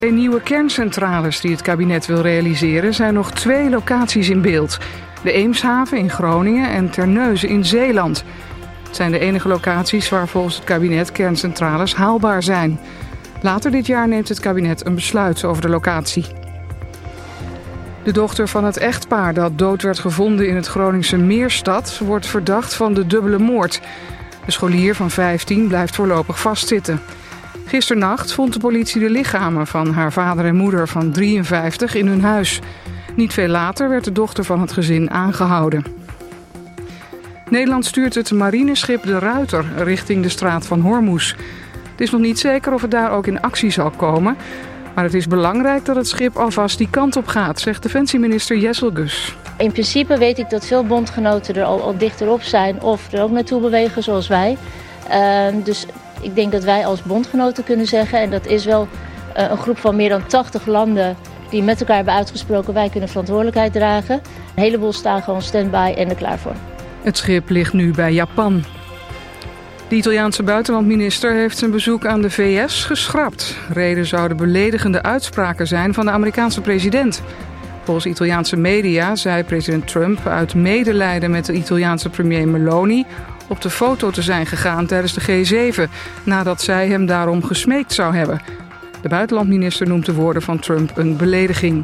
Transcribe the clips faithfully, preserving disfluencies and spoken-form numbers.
De nieuwe kerncentrales die het kabinet wil realiseren zijn nog twee locaties in beeld. De Eemshaven in Groningen en Terneuzen in Zeeland. Het zijn de enige locaties waar volgens het kabinet kerncentrales haalbaar zijn. Later dit jaar neemt het kabinet een besluit over de locatie. De dochter van het echtpaar dat dood werd gevonden in het Groningse Meerstad wordt verdacht van de dubbele moord. De scholier van vijftien blijft voorlopig vastzitten. Gisternacht vond de politie de lichamen van haar vader en moeder van drieënvijftig in hun huis. Niet veel later werd de dochter van het gezin aangehouden. Nederland stuurt het marineschip De Ruiter richting de straat van Hormuz. Het is nog niet zeker of het daar ook in actie zal komen. Maar het is belangrijk dat het schip alvast die kant op gaat, zegt defensieminister Jesselgus. In principe weet ik dat veel bondgenoten er al, al dichterop zijn of er ook naartoe bewegen zoals wij. Uh, dus ik denk dat wij als bondgenoten kunnen zeggen, en dat is wel uh, een groep van meer dan tachtig landen die met elkaar hebben uitgesproken, wij kunnen verantwoordelijkheid dragen. Een heleboel staan gewoon stand-by en er klaar voor. Het schip ligt nu bij Japan. De Italiaanse buitenlandminister heeft zijn bezoek aan de V S geschrapt. Reden zouden beledigende uitspraken zijn van de Amerikaanse president. Volgens Italiaanse media zei president Trump uit medelijden met de Italiaanse premier Meloni op de foto te zijn gegaan tijdens de G zeven, nadat zij hem daarom gesmeekt zou hebben. De buitenlandminister noemt de woorden van Trump een belediging.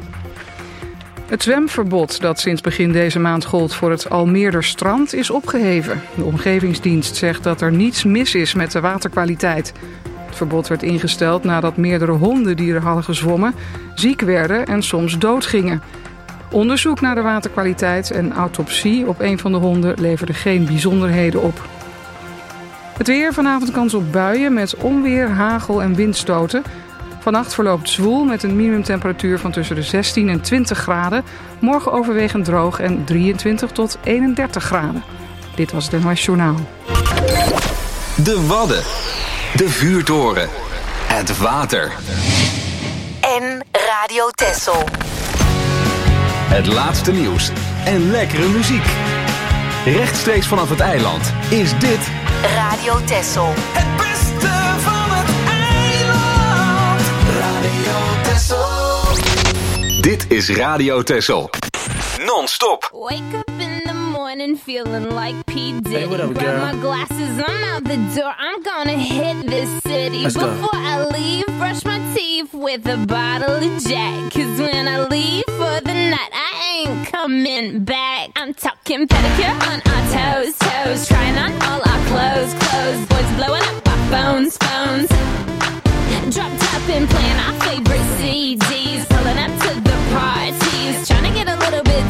Het zwemverbod dat sinds begin deze maand gold voor het Almeerderstrand is opgeheven. De omgevingsdienst zegt dat er niets mis is met de waterkwaliteit. Het verbod werd ingesteld nadat meerdere honden die er hadden gezwommen ziek werden en soms doodgingen. Onderzoek naar de waterkwaliteit en autopsie op een van de honden leverde geen bijzonderheden op. Het weer, vanavond kans op buien met onweer, hagel en windstoten. Vannacht verloopt zwoel met een minimumtemperatuur van tussen de zestien en twintig graden. Morgen overwegend droog en drieëntwintig tot eenendertig graden. Dit was het N O S Journaal. De Wadden. De vuurtoren. Het water. En Radio Texel. Het laatste nieuws en lekkere muziek. Rechtstreeks vanaf het eiland is dit Radio Texel. Het beste van het eiland. Radio Texel. Dit is Radio Texel. Non-stop. Wake up in the morning feeling like P. Diddy. Hey, what up, Grab girl? my glasses, I'm out the door. I'm gonna hit this city. Let's go. Before I leave, brush my teeth with a bottle of Jack. Cause when I leave for the night, I ain't coming back. I'm talking pedicure on our toes, toes. Trying on all our clothes, clothes. Boys blowing up our phones, phones. Drop top and playing our favorite C Ds. Pulling up to the parties. Trying to get a little bit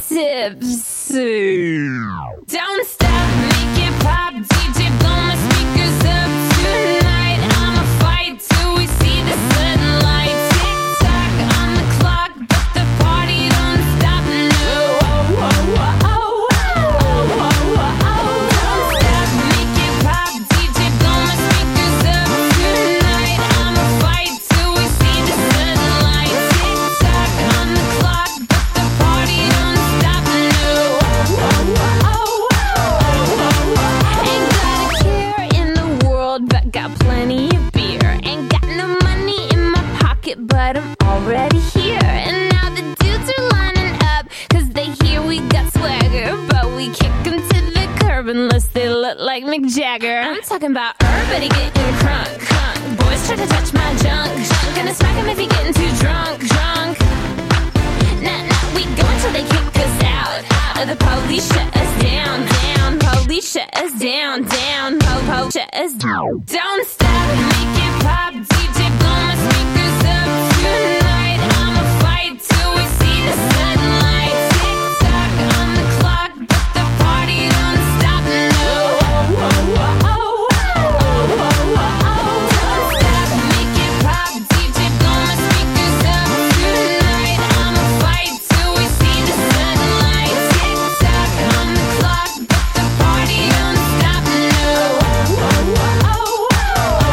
tipsy. Don't stop, make it pop. D J, blow my speakers up tonight. I'ma fight till we see the sunlight. Tick tock on the clock, but the party don't stop. No, oh, oh, oh, oh, oh, oh, oh, oh. Don't stop, make it pop. D J, blow my speakers up tonight. I'ma fight till we see the sunlight. Tick tock on the clock, but the party don't stop. No, oh, oh, oh, oh, oh, oh. Ain't got a care in the world, but got plenty of beer. Ain't got no money in my pocket, but I'm already here. And now the dudes are lining up, cause they hear we got swagger. But we kick them to the curb unless they look like Mick Jagger. I'm talking about everybody getting crunk, crunk. Boys try to touch my junk, junk. Gonna smack him if he getting too drunk, drunk. Nah, nah, we go until they kick us out, out. Or the police shut us down, down. Police shut us down, down. Po, po, shut us down. Don't stop, make it pop. D J, blow my speakers up tonight. I'ma fight till we see the sunlight. Tick tock on the clock, but the party don't stop. No, oh, oh, oh, oh, oh, oh, oh, oh. Don't stop, make it pop. D J, blow my speakers up tonight. I'ma fight till we see the sunlight. Tick tock on the clock, but the party don't stop. No, oh, oh, oh, oh, oh,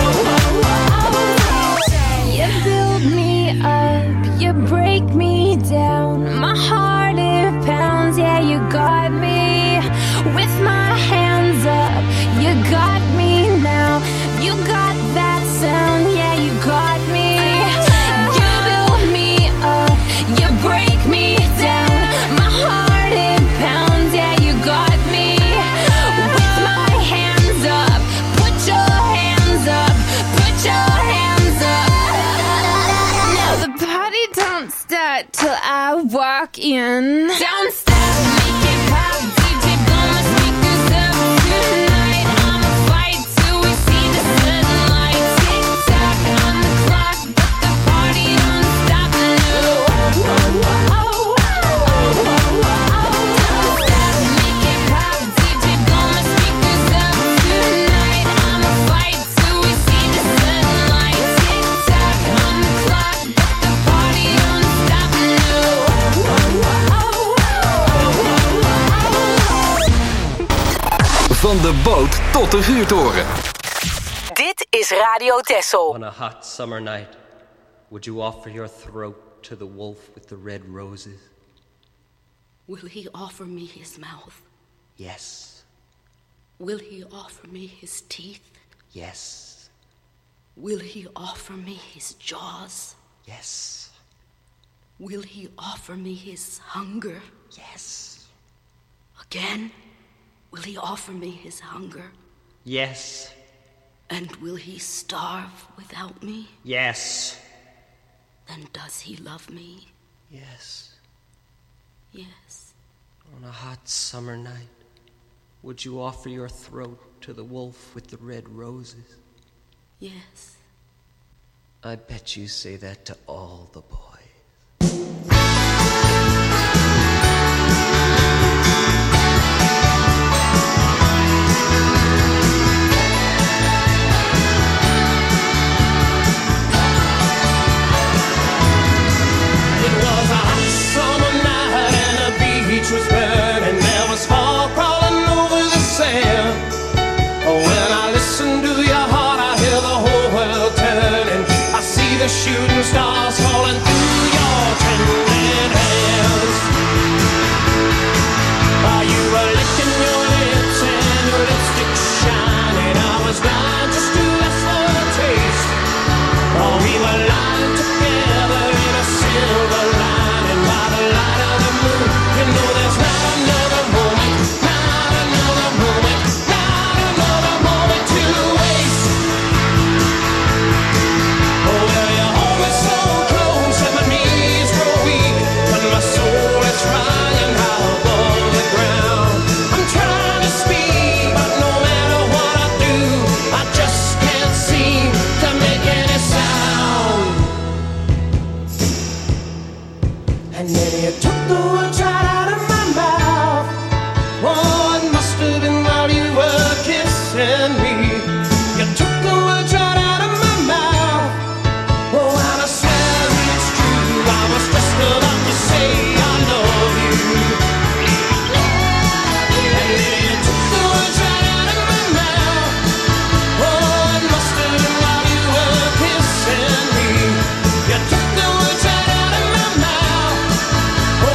party don't start till I walk in. Don't stop, make it pop, D J blow my speakers up tonight. I'ma fight till we see the sunlight. Tick tock on the clock, but the party don't stop. No. Oh, oh, oh, oh, oh, oh, oh. Don't stop, make it pop, D J blow my speakers up tonight. I'ma fight till we see the sunlight. Tick tock on the clock, but the party don't stop. No. Oh, oh, oh, oh, Van de boot tot de vuurtoren. Dit is Radio Texel. On a hot summer night, would you offer your throat to the wolf with the red roses? Will he offer me his mouth? Yes. Will he offer me his teeth? Yes. Will he offer me his jaws? Yes. Will he offer me his hunger? Yes. Again? Will he offer me his hunger? Yes. And will he starve without me? Yes. Then does he love me? Yes. Yes. On a hot summer night, would you offer your throat to the wolf with the red roses? Yes. I bet you say that to all the boys. It was a hot summer night and the beach was burning. There was fog crawling over the sand. When I listen to your heart, I hear the whole world turning. I see the shooting stars falling through your trembling hands. While you were licking your lips and your lipstick shining, I was blind just to ask for a taste. Oh, we were lying together in a silver lining by the light of the moon. You know there's not another moment, not another moment, not another moment to waste. Oh, well, you hold me so close and my knees grow weak, but my soul is flying high above the ground. I'm trying to speak, but no matter what I do, I just can't seem to make any sound. And then you took the words right out of my mouth. Oh, it must have been while you were kissing me. You took the words right out of my mouth. Oh, and I swear it's true, I was just about to say I love you. And then you took the words right out of my mouth. Oh, it must have been while you were kissing me. You took the words right out of my mouth. Oh,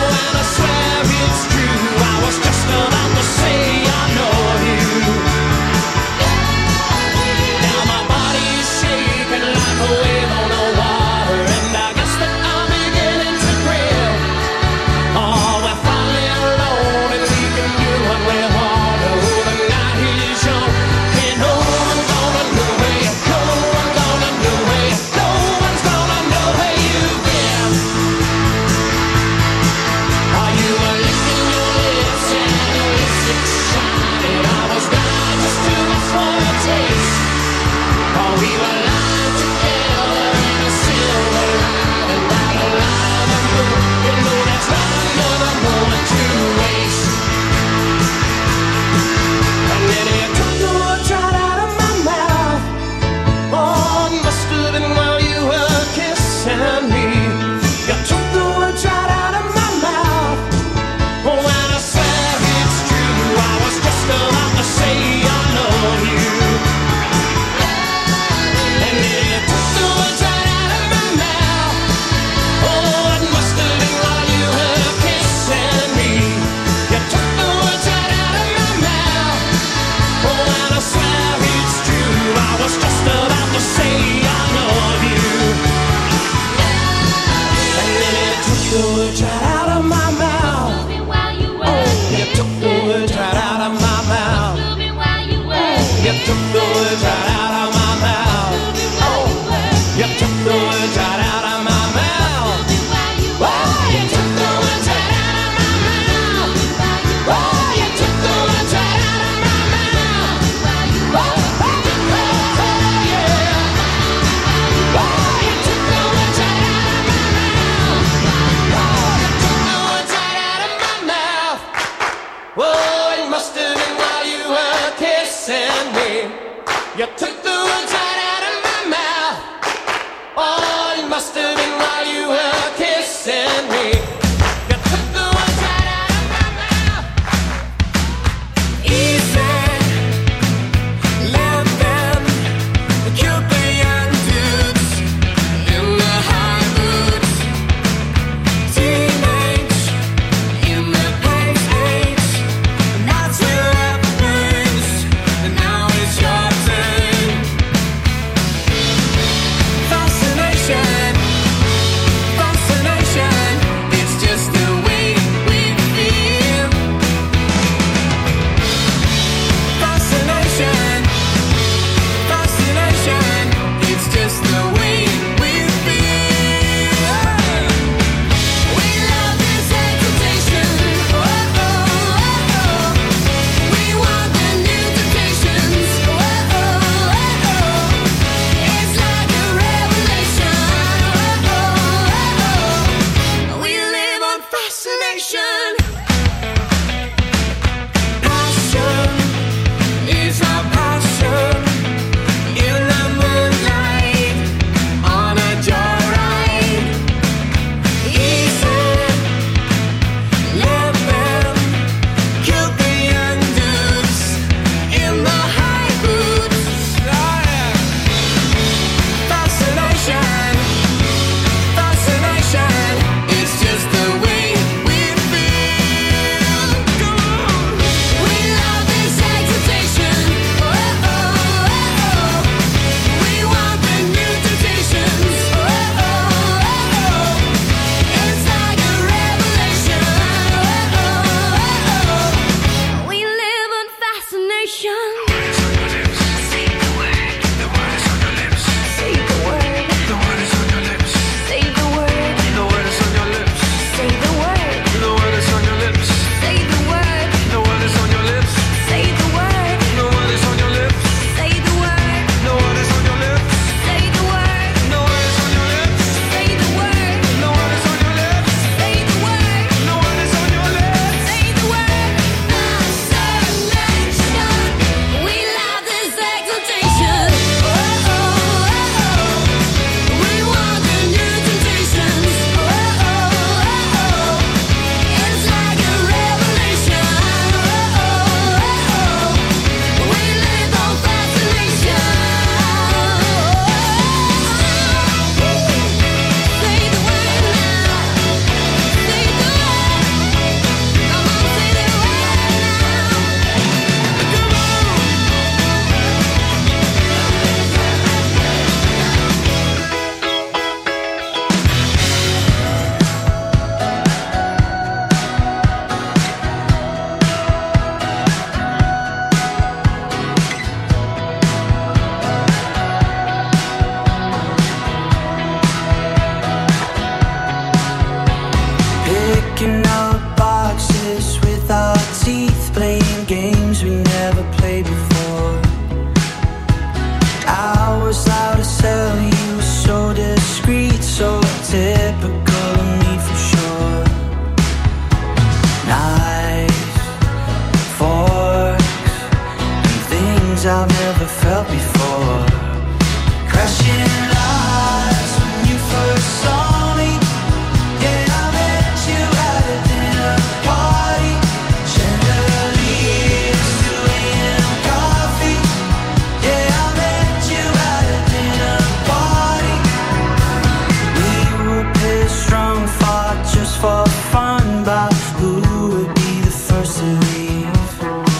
for fun, but who would be the first to leave?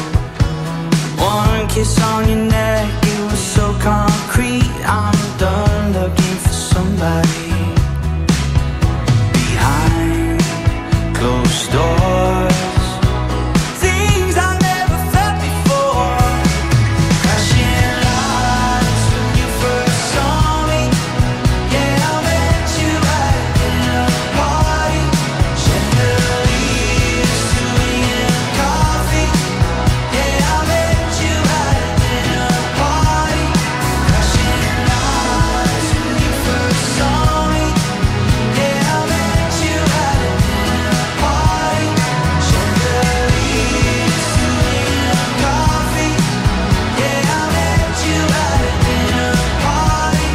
One kiss on your neck, it was so concrete. I'm done looking for somebody behind closed doors. Things I never felt before. Crashing lights when you first saw me. Yeah, I met you at a dinner party. Chandeliers, swinging coffee. Yeah, I met you at a dinner party. Crashing lights when you first saw me. Yeah, I met you at a dinner party. Chandeliers, swinging coffee. Yeah, I met you at a dinner party.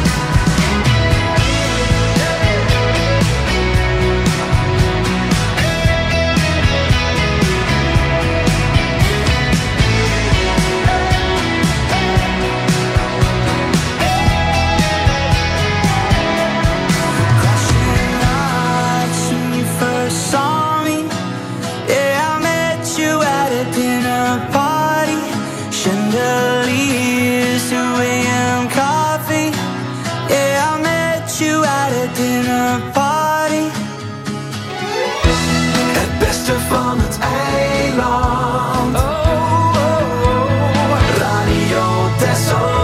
Crashing lights when you first saw me. Yeah, I met you at a dinner party. Chandeliers, William coffee. Yeah, I met you at a dinner party. Het beste van het eiland. Oh, oh, oh. Radio Texel.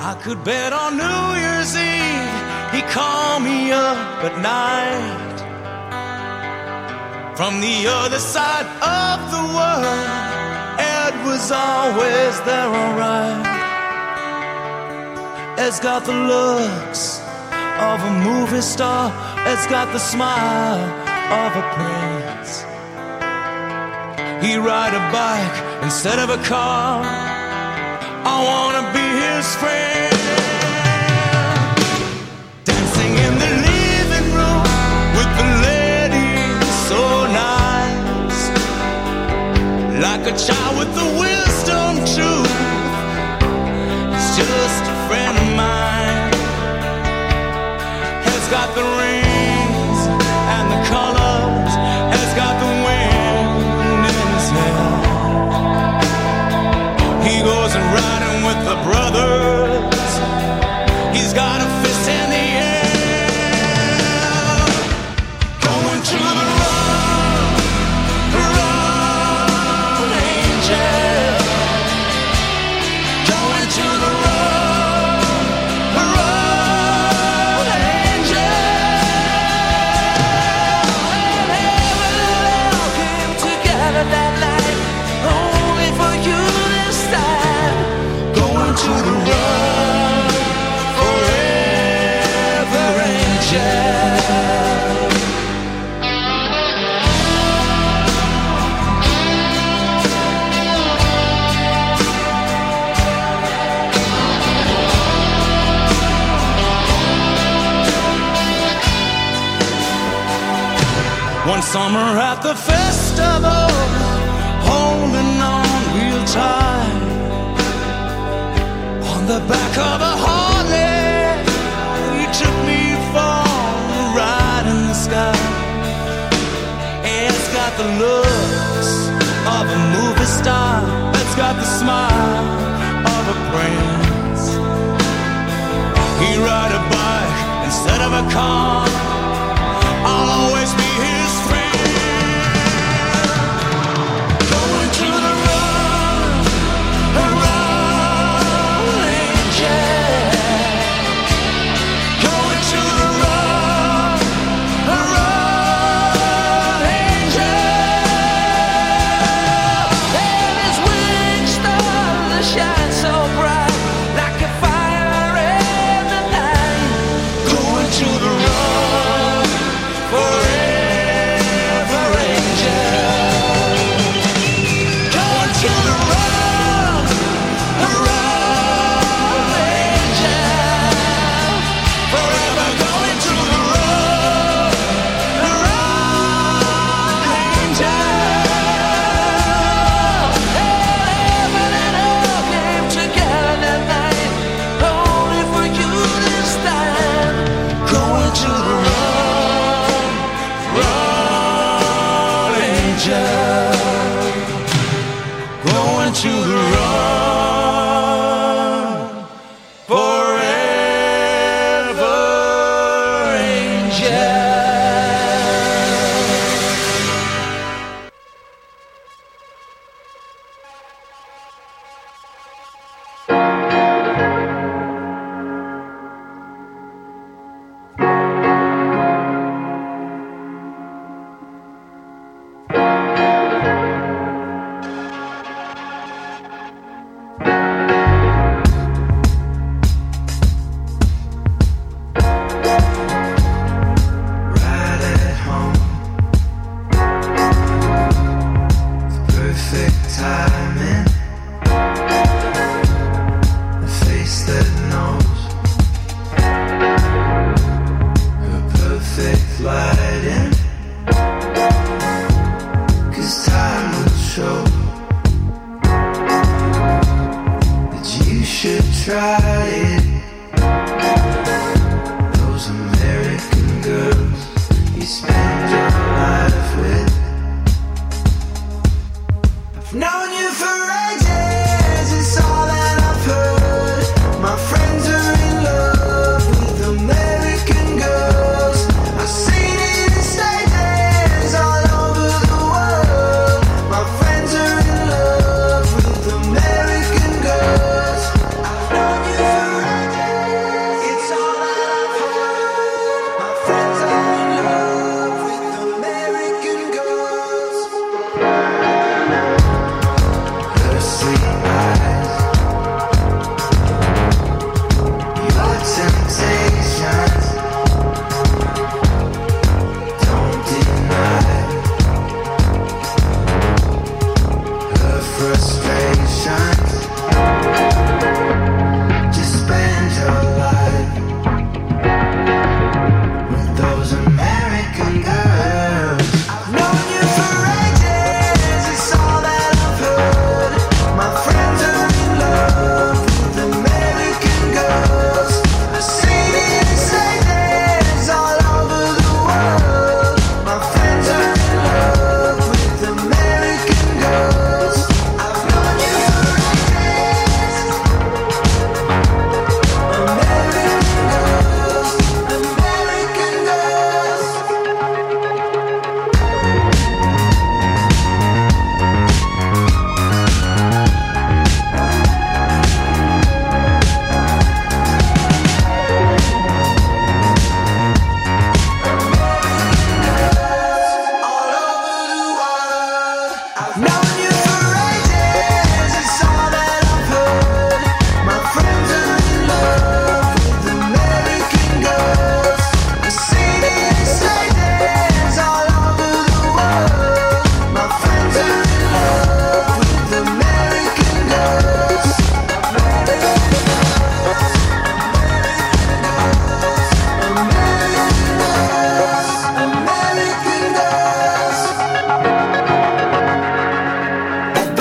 I could bet on New Year's Eve he called me up at night from the other side of the world. Ed was always there, alright. Ed's got the looks of a movie star. Ed's got the smile of a prince. He'd ride a bike instead of a car. I wanna be his friend. Dancing in the living room with the ladies, so nice. Like a child with the wisdom truth. He's just a friend of mine. Has got the rings and the colors. Has got the wind in his hair. He goes and riding with the brothers. He's got a fist in the air. Going to the road, road, angel. Going to the road, road, angel. And heaven and hell came together that night, only for you this time. Going to the road, forever, angel. One summer at the festival, holding on real tight, on the back of a Harley, he took me for a ride in the sky. It's got the looks of a movie star. It's got the smile of a prince. He ride a bike instead of a car. I'll always be his friend. Going to the road, road, angel. Going to the road, road, angel. And his wings stars that shine so bright, like a fire in the night. Going to the road, forever, angel. Going to the road, road, angel. Forever going to the road, road, angel. Heaven and hell came together that night, only for you this time. Going to the road, road, angel. Going to the road, forever, angel. Right at home, perfect timing, a face that knows, her perfect lighting, 'cause time will show that you should try it. Those American girls you spend your life with, I've known you for ages, it's all that I've heard. My friends are in love with American girls. I've seen it in stages all over the world. My friends are in love with American girls. I've known you for ages.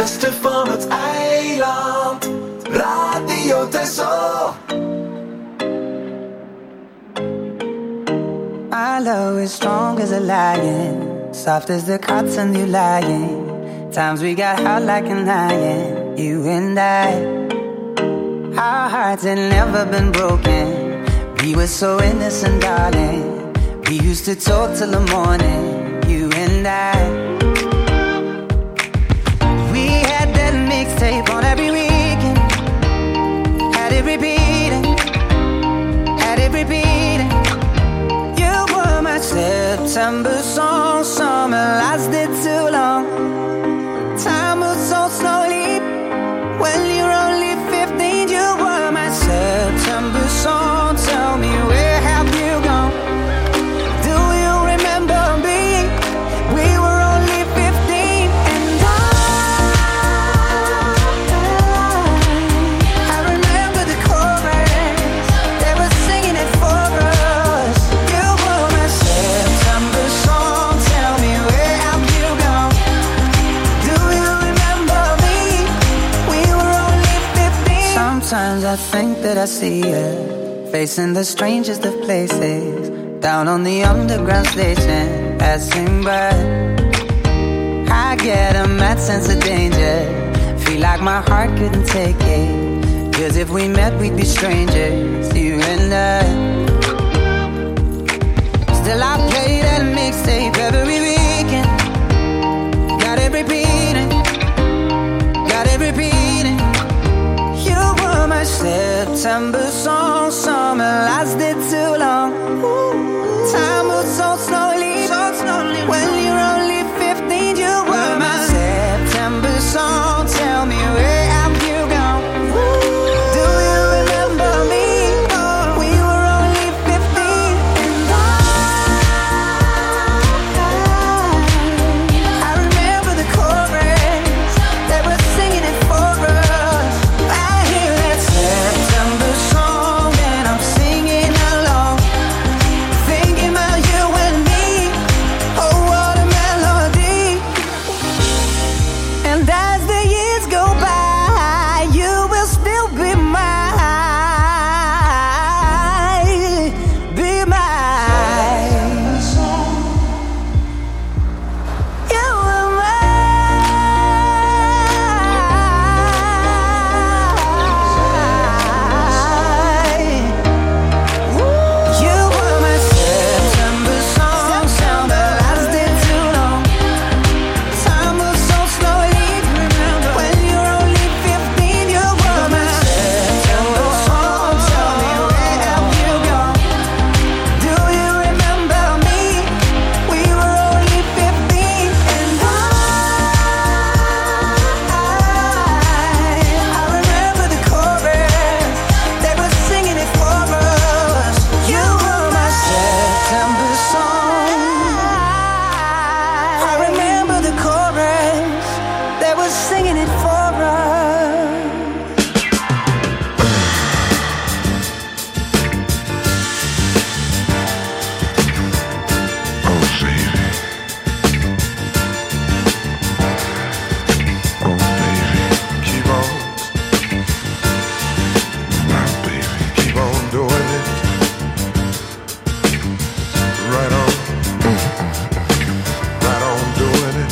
beste van het eiland. Radio Texel. My love is strong as a lion, soft as the cotton you lying. Times we got hot like an iron, you and I. Our hearts had never been broken. We were so innocent, darling. We used to talk till the morning, you and I. We had that mixtape on every weekend. Had it repeating, had it repeating. You were my September song, summer lasted too long. Time moves so slowly when you're only fifteen. You were my September song. Tell me, where have you gone? Do you remember me? We were only fifteen, and I, I remember the chorus. They were singing it for us. You were my September song. Tell me, where have you gone? Do you remember me? We were only fifteen. Sometimes I think that I see you facing the strangest of places, down on the underground station, passing by. I get a mad sense of danger, feel like my heart couldn't take it. Cause if we met we'd be strangers, you and I. Still I play that mixtape every weekend. Got it repeating, got it repeating. You were my September song, summer lasted too long. Time moves so slowly, so slowly. When you're only fifteen, you were my September song. Tell me, where have you gone? Do you remember me? We were only fifteen, and I, I remember the chorus. They were singing it for us. I hear that September song and I'm singing along, thinking about you and me. Oh, what a melody. And as the years go by, you will still be mine, be mine. You were mine. You were my September song, summer lasted too long. Time moves so slowly, when you're only fifteen. You were my September song. Tell me, where have you gone? Do you remember me? We were only fifteen, and I, I remember the chorus. They were singing it for us. You were my September song. I remember the chorus. They were singing it for us. Oh, baby. Oh, baby. Keep on. My baby. Keep on doing it. Right on. Right on doing it.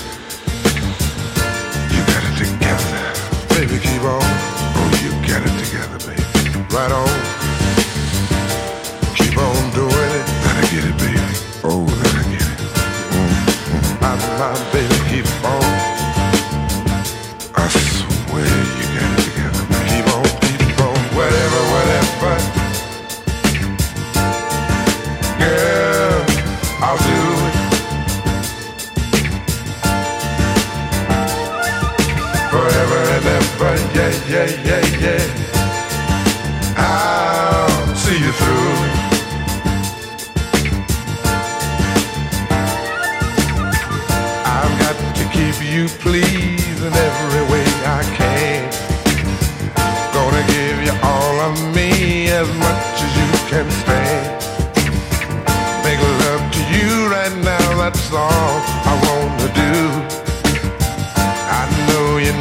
You got it together. Baby, keep on. Oh, you got it together, baby. Right on. Keep on doing it. Let her get it, baby. Oh, let her get it. Mm-hmm. My, my baby, keep on. I swear you got it together. Keep on, keep on. Whatever, whatever. Girl, I'll do it. Forever and ever. Yeah, yeah, yeah, yeah. I'll see you through. I've got to keep you pleased in every way I can. Gonna give you all of me as much as you can stand. Make love to you right now, that's all I wanna do. I know you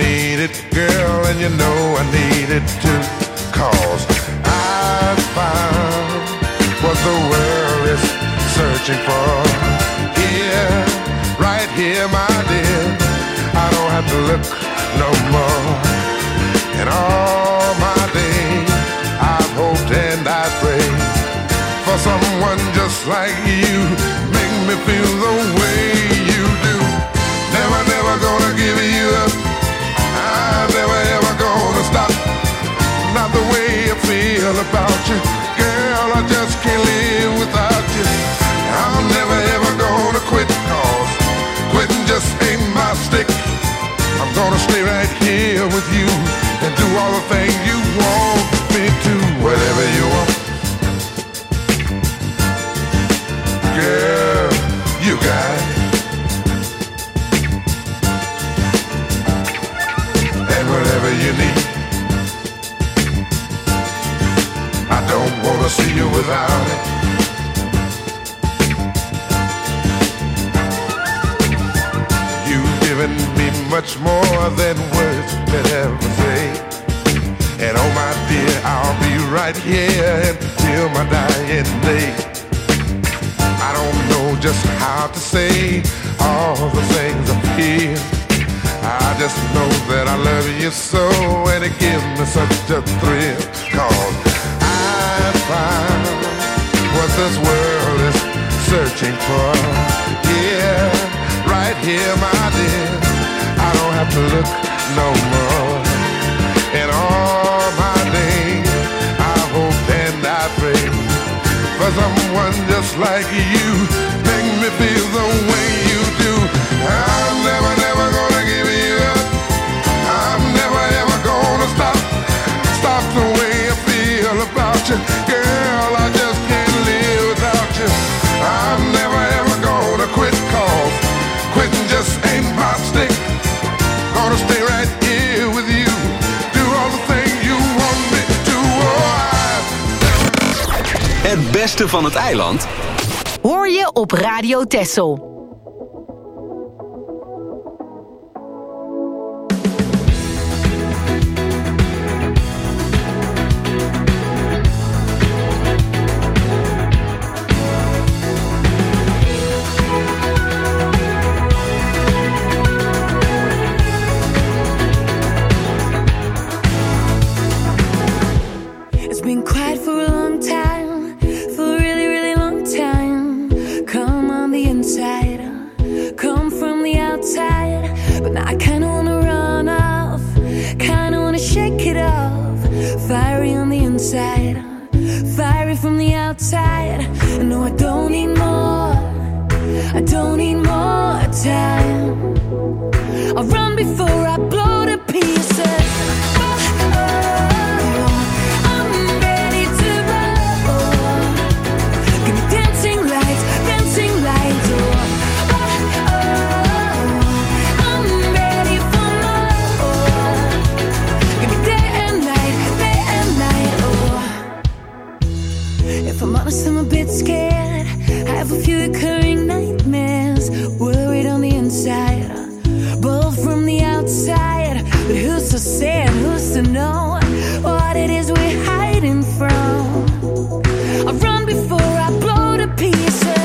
it, girl, and you know I need it too. Cause I found what the world is searching for. Here, right here, my dear, I don't have to look no more. And all my days, I've hoped and I prayed for someone just like you. Make me feel the way you do. Never, never gonna give you up. I'm never, ever gonna stop. Not the way I feel about you. Girl, I just can't live without you. I'm never, ever gonna quit, cause quitting just ain't my stick. I'm gonna stay right here with you and do all the things you want me to. Whatever you want, girl, you got it. And whatever you need, I don't wanna see you without it. You've given me much more than words could ever say. And oh my dear, I'll be right here until my dying day. I don't know just how to say all the things I feel. I just know that I love you so, and it gives me such a thrill. Cause I found what this world is searching for. Yeah, right here, my dear, I don't have to look no more. And all my days, I hope and I pray for someone just like you. Make me feel the way you do. I'm never, never gonna give you up. I'm never, ever gonna stop. Stop the way I feel about you. Girl, I just can't live without you. I'm never, ever gonna quit, cause quitting just ain't my stick. Gonna stay right here with you. Do all the things you want me to. Oh, I... Het beste van het eiland hoor je op Radio Texel. It's been quiet for a long time, for a really, really long time. Come on the inside, come from the outside. But now I kinda wanna run off, kinda wanna shake it off. Fiery on the inside, fiery from the outside. And no, I don't need more, I don't need more time. I'll run before I blow to pieces. If I'm honest, I'm a bit scared. I have a few recurring nightmares, worried on the inside, bold from the outside. But who's to say and who's to know what it is we're hiding from? I run before I blow to pieces.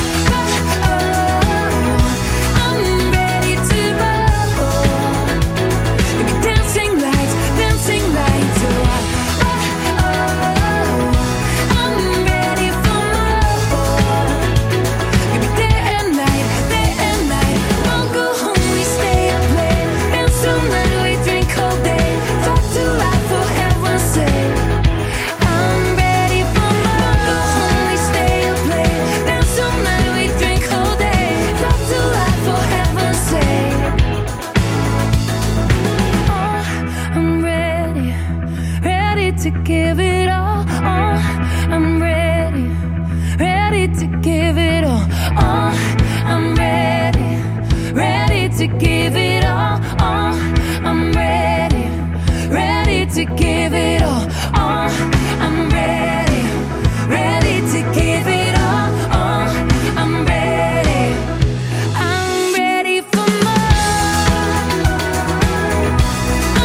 To give it all, oh, I'm ready, ready to give it all, oh, I'm ready, ready to give it all, oh, I'm ready, ready to give it all, oh, I'm ready, ready to give it all, oh, I'm ready, I'm ready for more.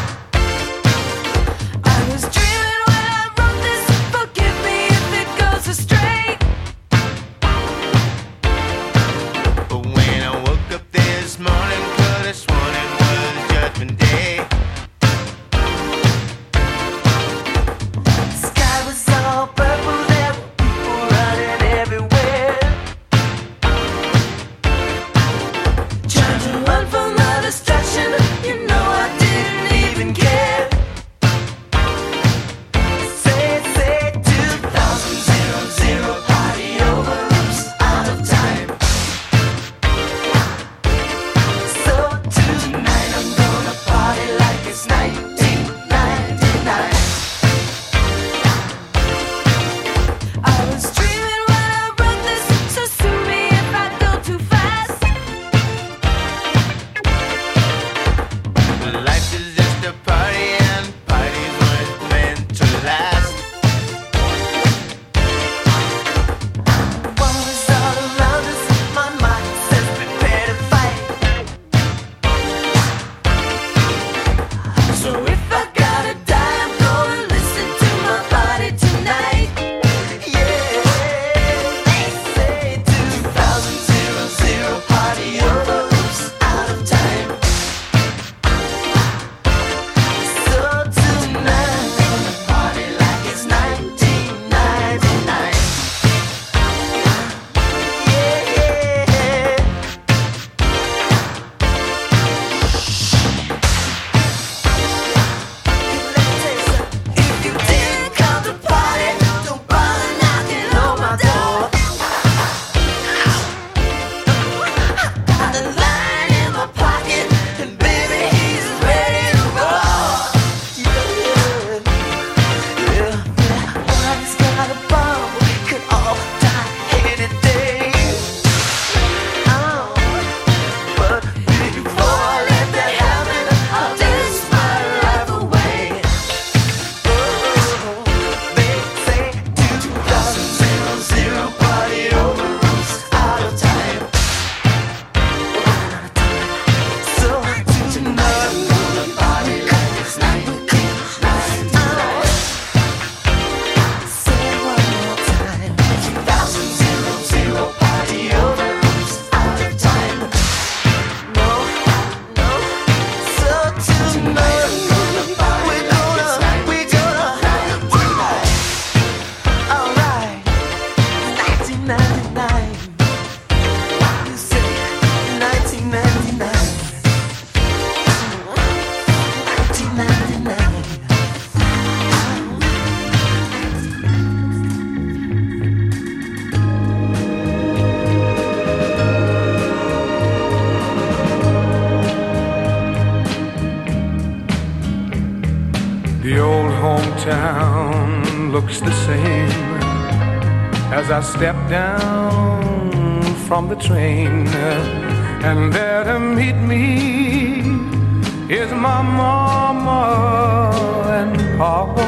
town looks the same as I step down from the train, and there to meet me is my mama and papa.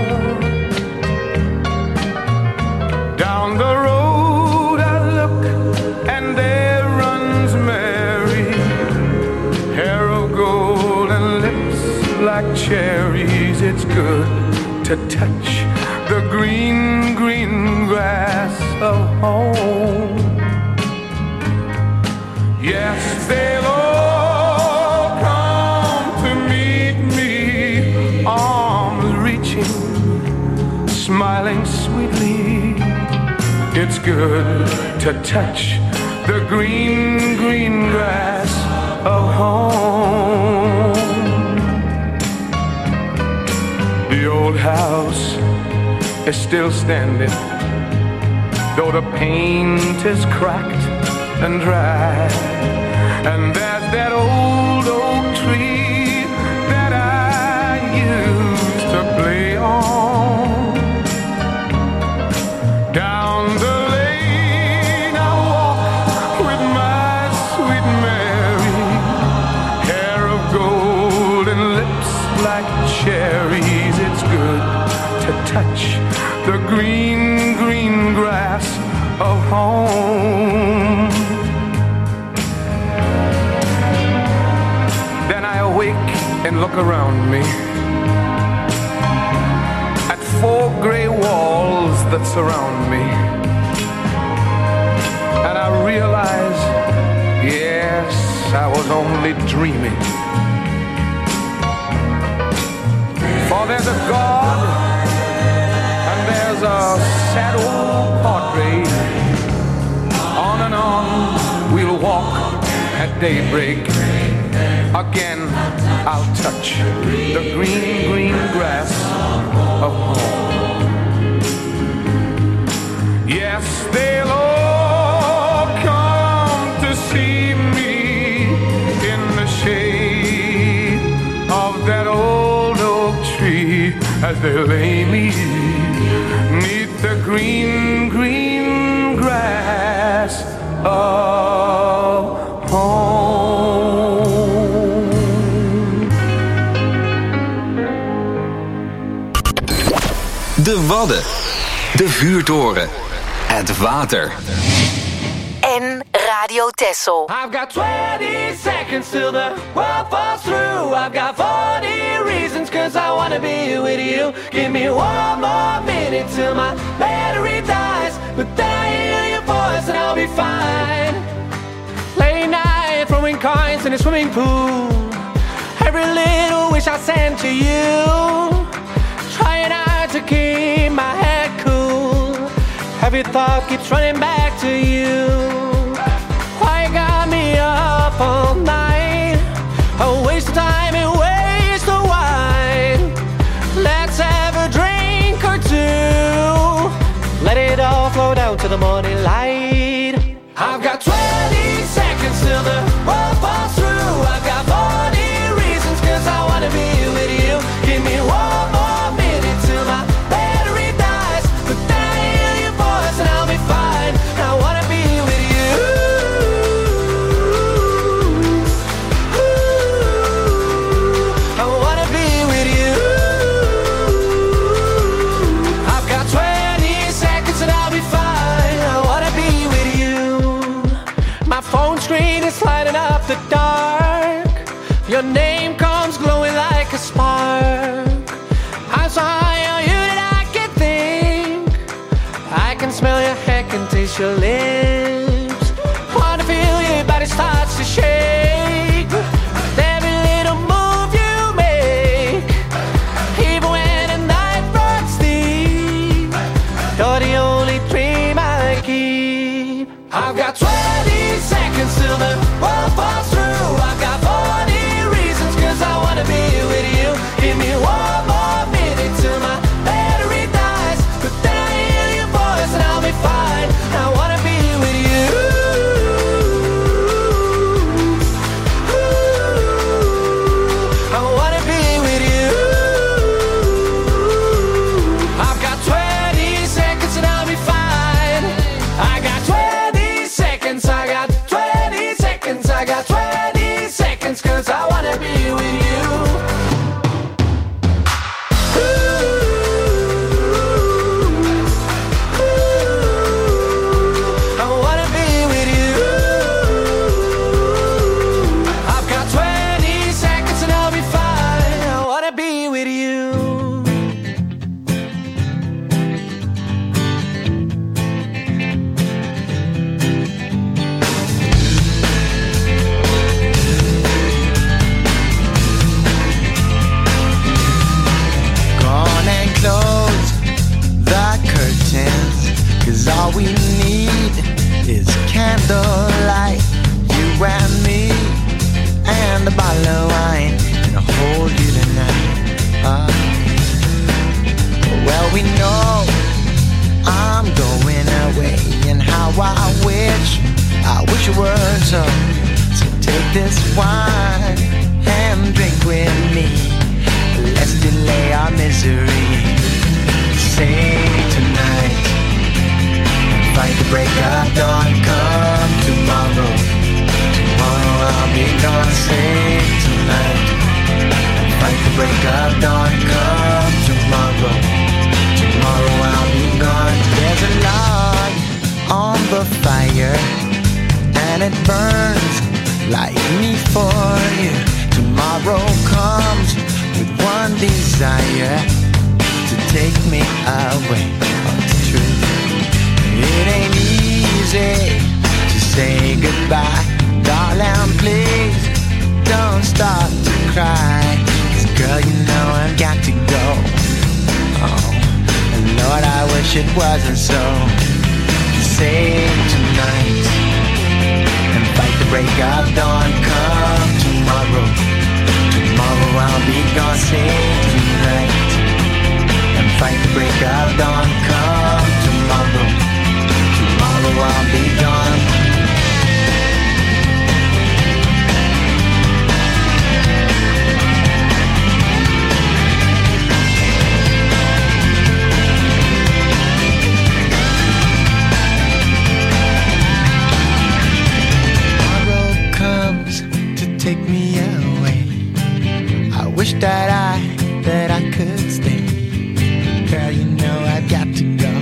Down the road I look, and there runs Mary, hair of gold and lips like cherries. It's good to touch the green, green grass of home. Yes, they'll all come to meet me, arms reaching, smiling sweetly. It's good to touch the green, green grass of home. The old house is still standing, though the paint is cracked and dry. And there's that old oak tree that I used to play on. Down the lane I walk with my sweet Mary, hair of gold and lips like cherries. It's good to touch the green, green grass of home. Then I awake and look around me at four gray walls that surround me, and I realize, yes, I was only dreaming. For there's a God, there's a sad old portrait. On and on we'll walk at daybreak. Again I'll touch the green, green grass of home. Yes, they'll all come to see me in the shade of that old oak tree as they lay me neath the green, green grass of home. De Wadden, de vuurtoren, het water. En Radio Texel. I've got twenty seconds till the world falls through. I've got forty reasons cause I wanna be with you. Give me one more minute till my battery dies, but then I hear your voice and I'll be fine. Late night throwing coins in a swimming pool. Every little wish I send to you. Trying hard to keep my head cool. Every thought keeps running back to you. Why you got me up all night? A waste of time and waste of wine. Let's have a drink or two. Let it all flow down to the morning light. I've got twenty seconds till the world falls through. I've got forty reasons cause I wanna be with you. Give me one more minute till my battery dies, but then I hear your voice and I'll be fine. I wanna be with you. I wanna be with you. I've got twenty seconds and I'll be fine. I wanna be with you. My phone screen is lighting up the dark. Your name comes glowing like a spark. I'm so high on you that I can think. I can smell your head and taste your lips. Wanna feel your body starts to shake with every little move you make. Even when the night runs deep, you're the only dream I keep. I've got twenty seconds till the world falls through. I've got forty reasons cause I I got twenty seconds, cause I wanna be with you. All we need is candlelight, you and me, and a bottle of wine, and I'll hold you tonight. Uh, well, we know I'm going away, and how I wish, I wish it were so. So take this wine and drink with me. Let's delay our misery. Say tonight, fight the break of dawn, come tomorrow. Tomorrow I'll be gone, say tonight. Fight the break of dawn, come tomorrow. Tomorrow I'll be gone. There's a log on the fire, and it burns like me for you. Tomorrow comes with one desire, to take me away. Oh, it's true. It ain't easy to say goodbye. Darling, please don't start to cry. 'Cause girl, you know I've got to go. Oh, and Lord, I wish it wasn't so. Save tonight and fight the break of dawn. Come tomorrow. Tomorrow I'll be gone. Save tonight and fight the break of dawn. Come tomorrow. Tomorrow I'll be gone. Tomorrow comes to take me away. I wish that I, that I could stay. Girl, you know I've got to go.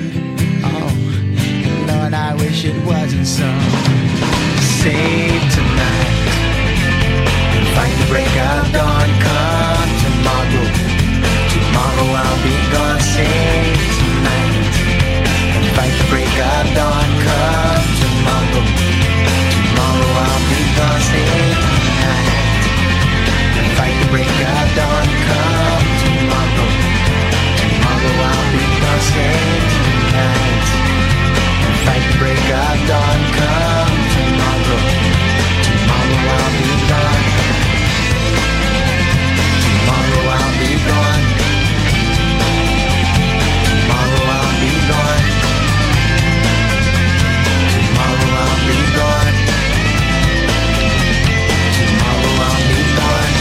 Lord, I wish it wasn't so. Save tonight and fight the break of dawn. Come tomorrow. Tomorrow I'll be gone. Save tonight and fight the break of dawn. Come tomorrow. Tomorrow I'll be gone. Save tonight and fight the break of dawn. Come tomorrow. Tomorrow I'll be gone. Save tonight. Fight the break of dawn, come tomorrow. Tomorrow I'll be gone. Tomorrow I'll be gone. Tomorrow I'll be gone. Tomorrow I'll be gone. Tomorrow I'll be gone.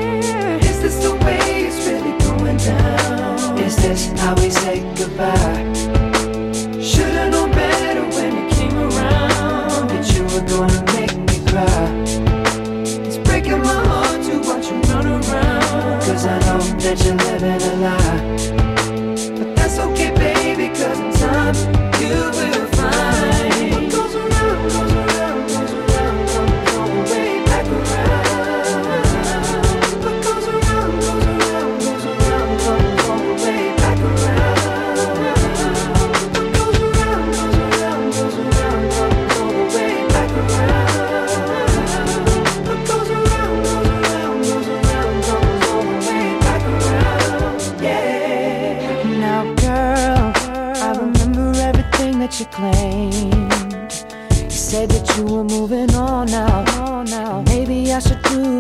Is this how we say goodbye?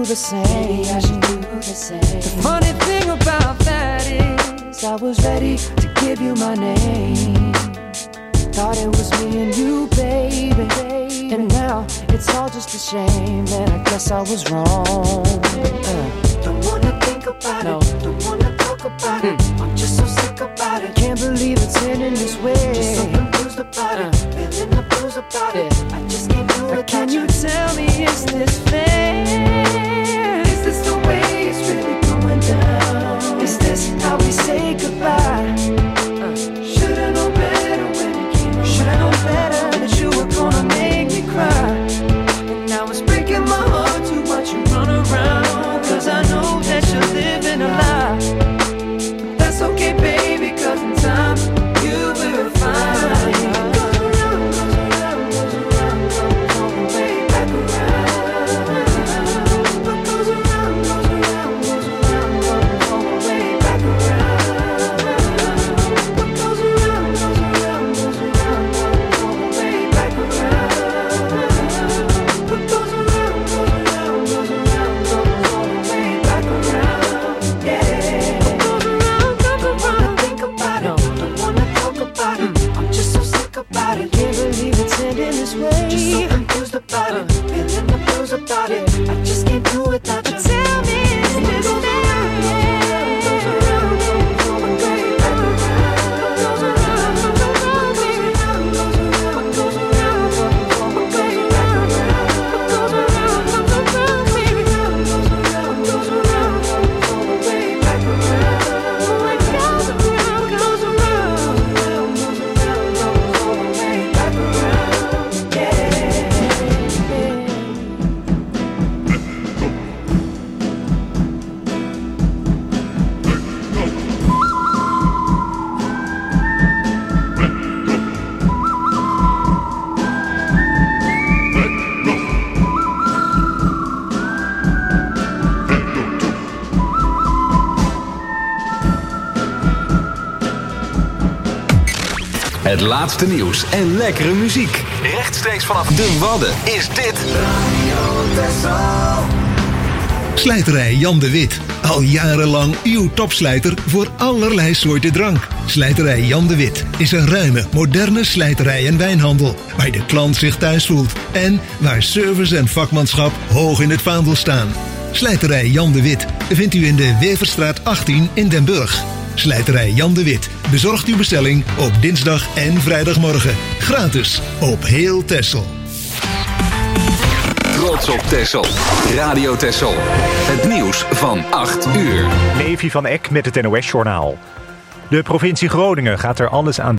the same. I should do the same. The funny thing about that is I was ready to give you my name. Thought it was me and you, baby. And now it's all just a shame. And I guess I was wrong. Uh. Don't wanna think about no. it. Don't wanna talk about mm. it. I'm just so sick about it. Can't believe it's ending this way. Just so confused about uh. it. Feeling the blues about yeah. it. I just can't do it. Can you tell me, is this fair? Is this the way it's really going down? Is this how we say goodbye? Uh. Should've known better when it came. Should've known better that you were gonna make me cry. And now it's breaking my heart to watch you run around. Cause I know that you're living a lie. But that's okay, baby, cause in time you will find. Het laatste nieuws en lekkere muziek. Rechtstreeks vanaf de Wadden is dit Radio Texel. Slijterij Jan de Wit. Al jarenlang uw topslijter voor allerlei soorten drank. Slijterij Jan de Wit is een ruime, moderne slijterij en wijnhandel. Waar de klant zich thuis voelt. En waar service en vakmanschap hoog in het vaandel staan. Slijterij Jan de Wit vindt u in de Weverstraat achttien in Den Burg. Slijterij Jan de Wit bezorgt uw bestelling op dinsdag en vrijdagmorgen. Gratis op heel Texel. Trots op Texel. Radio Texel. Het nieuws van acht uur. Levi van Eck met het N O S-journaal. De provincie Groningen gaat er alles aan